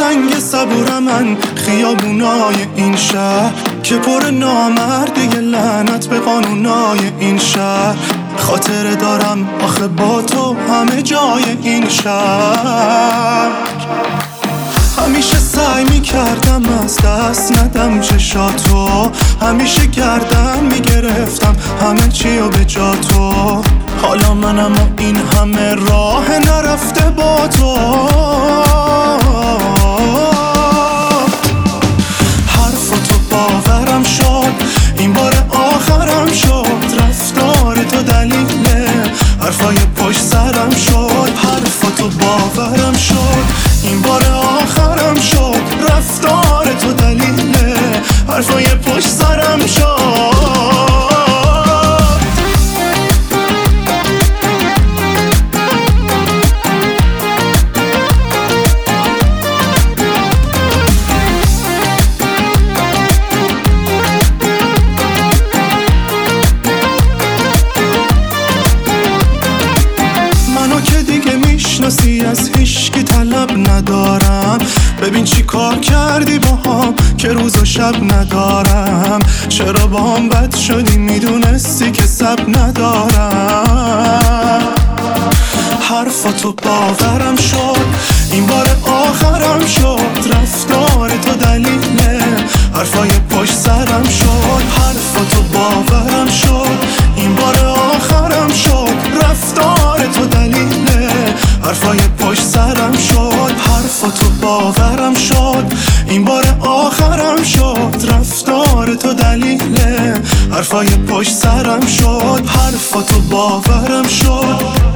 تنگ صبورم من خیابونای این شهر که پر نامردی، لعنت به قانونای این شهر. خاطره دارم آخه با تو همه جای این شهر. همیشه سعی میکردم از دست ندم چشاتو، همیشه گردن میگرفتم همه چی و به جا تو. حالا منم و این همه راه نرفته با تو. حرفتو باورم شد، این بار آخرم شد. رفتار تو دلیل حرفای پشت سرم شد. حرفتو باورم شد، این بار آخرم شد. رفتار تو دلیل حرفای پشت سرم شد. میشناسی از هیچکی طلب ندارم. ببین چی کار کردی با هم که روز و شب ندارم. چرا با هم بد شدی میدونستی که سب ندارم. حرفتو باورم شد، این بار آخرم شد. رفتار تو دلیل حرفای پشت سرم شد. حرفتو باورم شد، این بار آخرم شد. رفتار تو دلیل حرفای پشت سرم شد. حرفتو باورم شد، این بار آخرم شد. رفتار تو دلیل حرفای پشت سرم شد. حرفتو باورم شد.